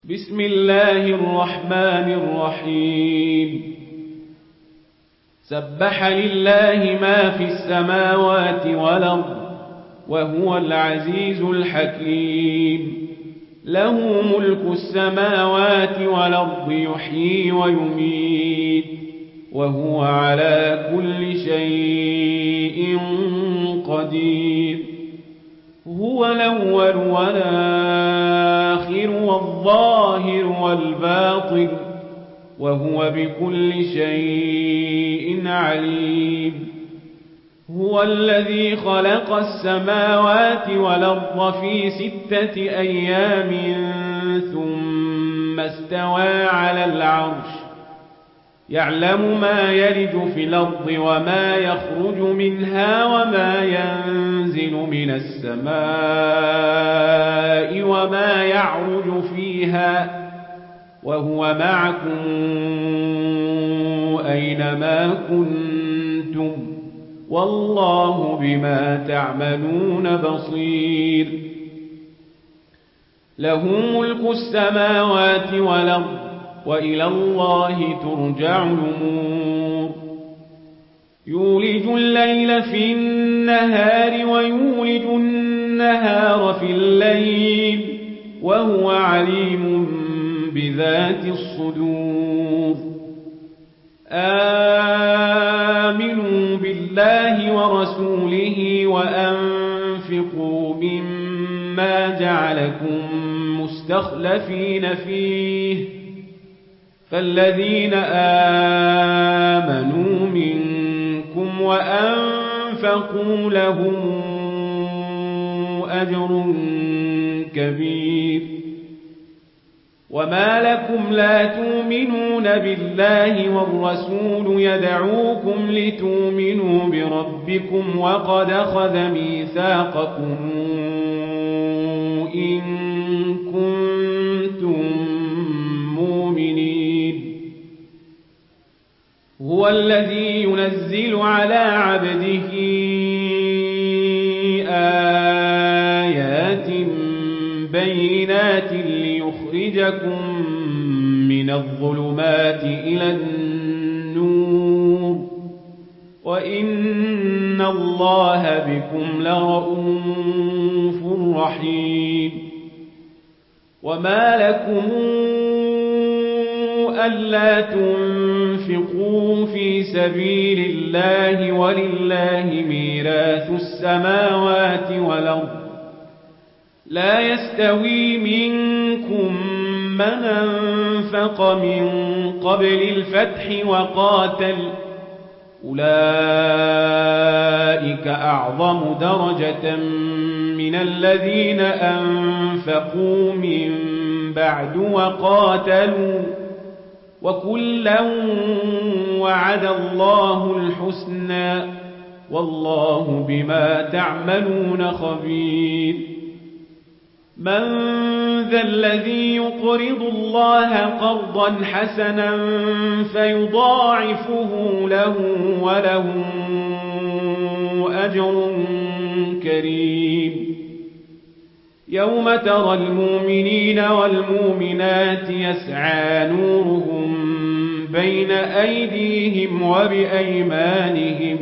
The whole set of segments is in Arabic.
بسم الله الرحمن الرحيم سبح لله ما في السماوات والأرض وهو العزيز الحكيم له ملك السماوات والأرض يحيي ويميت وهو على كل شيء قدير هو الأول والآخر والظاهر والباطن وهو بكل شيء عليم هو الذي خلق السماوات والأرض في 6 أيام ثم استوى على العرش يعلم ما يلج في الأرض وما يخرج منها وما ينزل من السماء وما يعرج فيها وهو معكم أينما كنتم والله بما تعملون بصير له ملك السماوات والأرض وإلى الله ترجع الأمور يولج الليل في النهار ويولج النهار في الليل وهو عليم بذات الصدور آمنوا بالله ورسوله وأنفقوا مما جعلكم مستخلفين فيه فالذين آمنوا منكم وأنفقوا لهم أجر كبير وما لكم لا تؤمنون بالله والرسول يدعوكم لتؤمنوا بربكم وقد أخذ ميثاقكم إن كنتم مؤمنين هو الذي ينزل على عبده آيات بينات ليخرجكم من الظلمات إلى النور وإن الله بكم لرؤوف رحيم وما لكم ألا تنفقوا في سبيل الله ولله ميراث السماوات والأرض لا يستوي منكم من أنفق من قبل الفتح وقاتل أولئك أعظم درجة من الذين أنفقوا من بعد وقاتلوا وكلا وعد الله الحسنى والله بما تعملون خبير من ذا الذي يقرض الله قرضا حسنا فيضاعفه له وله أجر كريم يوم ترى المؤمنين والمؤمنات يسعى نورهم بين أيديهم وبأيمانهم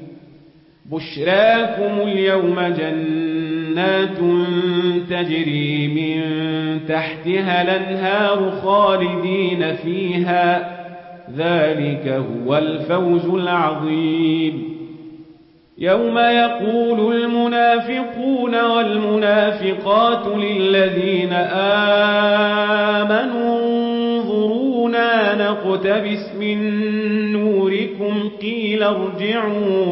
بشراكم اليوم جنات تجري من تحتها الأنهار خالدين فيها ذلك هو الفوز العظيم يوم يقول المنافقون والمنافقات للذين آمنوا انظرونا نقتبس من نوركم قيل ارجعوا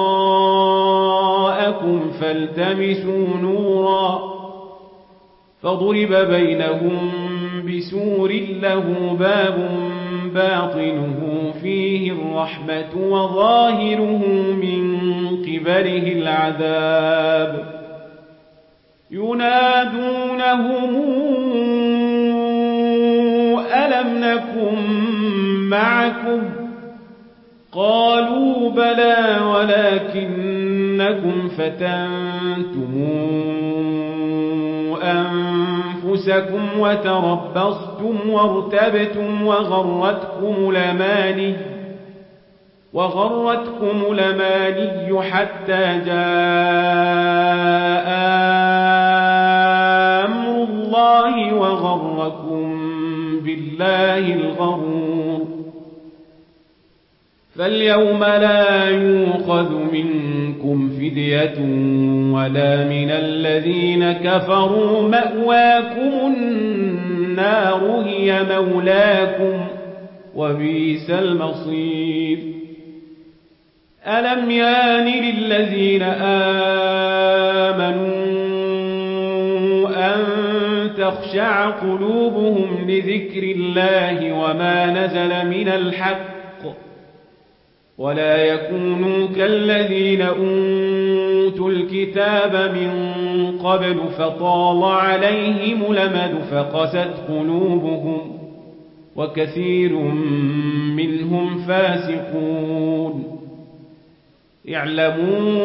وراءكم فالتمسوا نورا فضرب بينهم بسور له باب باطنه فيه الرحمة وظاهره من قبله العذاب ينادونهم ألم نكن معكم قالوا بلى ولكنكم فتنتم أنفسكم وتربصتم وارتبتم وغرتكم الأماني حتى جاء أمر الله وغركم بالله الغرور. فاليوم لا يؤخذ منكم فدية ولا من الذين كفروا، مأواكم النار هي مولاكم وبئس المصير. ألم يان للذين آمنوا أن تخشع قلوبهم لذكر الله وما نزل من الحق ولا يكونوا كالذين أوتوا الكتاب من قبل فطال عليهم الأمد فقست قلوبهم وكثير منهم فاسقون. اعلموا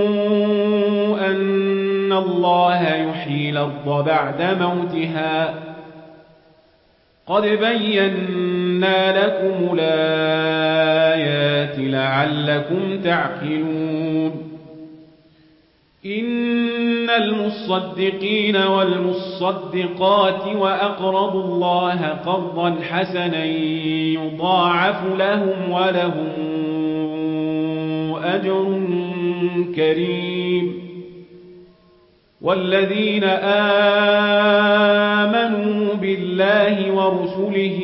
أن الله يحيي الأرض بعد موتها قد بينا لكم الآيات لعلكم تعقلون. إن المصدقين والمصدقات وأقرضوا الله قرضا حسنا يضاعف لهم ولهم أجر كريم. والذين آمنوا بالله ورسله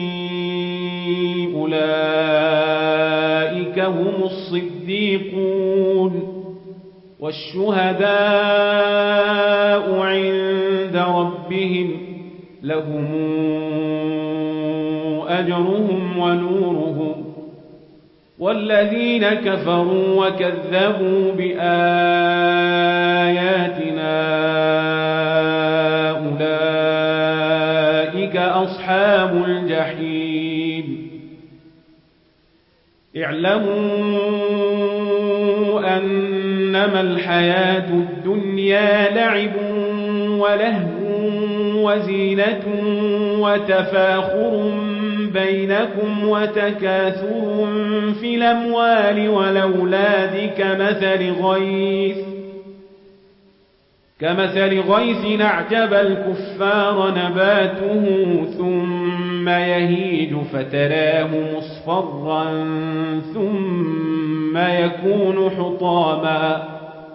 أولئك هم الصديقون والشهداء عند ربهم لهم أجرهم ونورهم. والذين كفروا وكذبوا بآياتنا أولئك أصحاب الجحيم. اعلموا أنما الحياة الدنيا لعب ولهو وزينة وتفاخر بينكم وتكاثر في الأموال والأولاد كمثل غيث أعجب الكفار نباته ثم يهيج فتراه مصفرا ثم يكون حطاما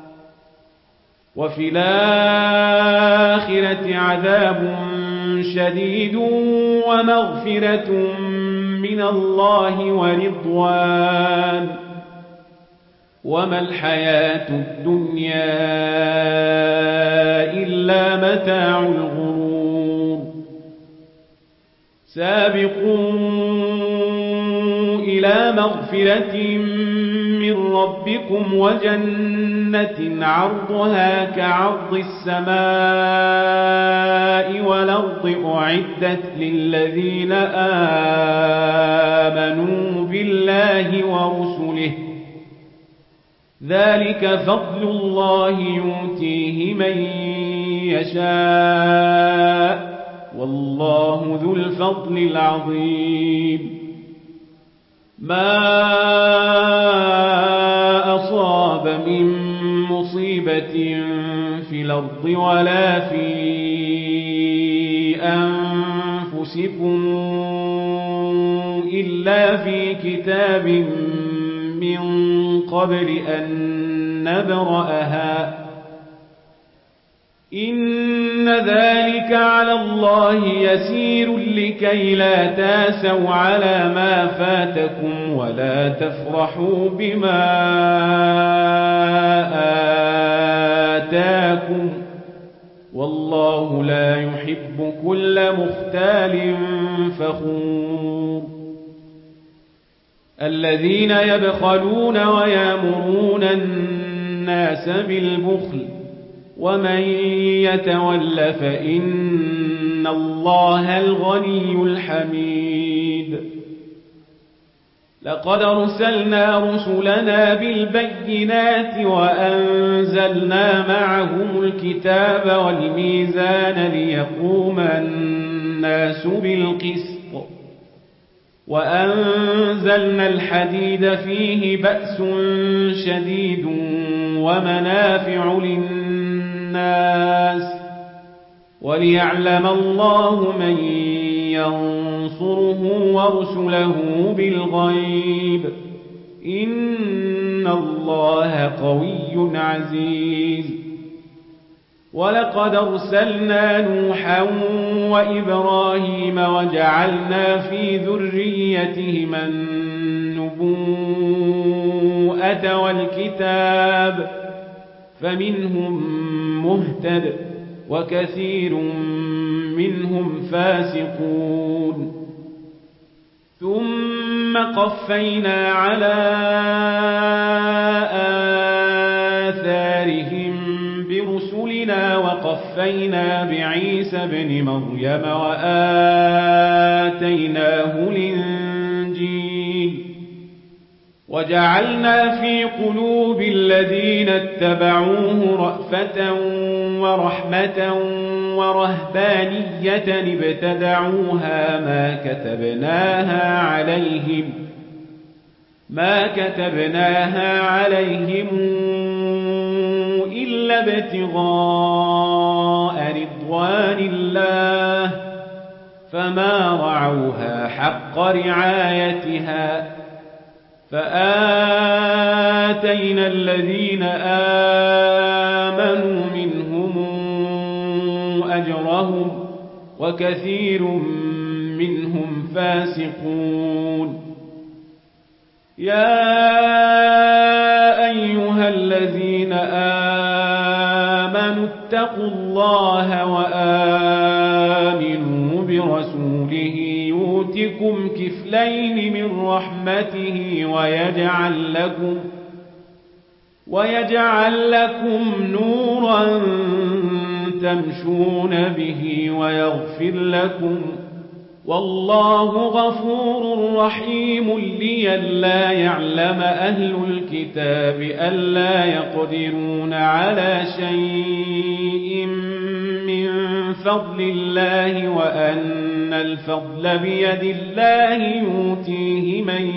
وفي الآخرة عذاب شديد ومغفرة من الله ورضوان وما الحياة الدنيا إلا متاع الغرور. سابقوا إلى مغفرة من ربكم وجنة عرضها كعرض السماء والأرض أعدت للذين آمنوا بالله ورسله ذلك فضل الله يؤتيه من يشاء والله ذو الفضل العظيم. ما أصاب من مصيبة في الأرض ولا في أنفسكم إلا في كتاب من قبل أن نبرأها إن ذلك على الله يسير لكي لا تاسوا على ما فاتكم ولا تفرحوا بما آتاكم والله لا يحب كل مختال فخور. الذين يبخلون ويأمرون الناس بالبخل ومن يتول فإن الله الغني الحميد. لقد أرسلنا رسلنا بالبينات وأنزلنا معهم الكتاب والميزان ليقوم الناس بالقسط وأنزلنا الحديد فيه بأس شديد ومنافع للناس وليعلم الله من ينصره ورسله بالغيب إن الله قوي عزيز ولقد أرسلنا نوحا وإبراهيم وجعلنا في ذريتهما النبوءة والكتاب فمنهم مهتد وكثير منهم فاسقون ثم قفينا على آثارهم برسلنا وقفينا بعيسى ابن مريم وآتيناه الإنجيل وجعلنا في قلوب الذين اتبعوه رأفة ورحمة ورهبانية ابتدعوها ما كتبناها عليهم إلا ابتغاء رضوان الله فما رعوها حق رعايتها فآتينا الذين آمنوا منهم أجرهم وكثير منهم فاسقون يا أيها الذين آمنوا اتقوا الله وآمنوا برسوله يؤتكم كفلين من رحمته ويجعل لكم نورا تمشون به ويغفر لكم والله غفور رحيم لئلا يعلم أهل الكتاب ألا يقدرون على شيء من فضل الله وأن الفضل بيد الله يؤتيه من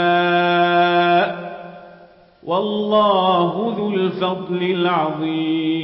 يشاء والله ذو الفضل العظيم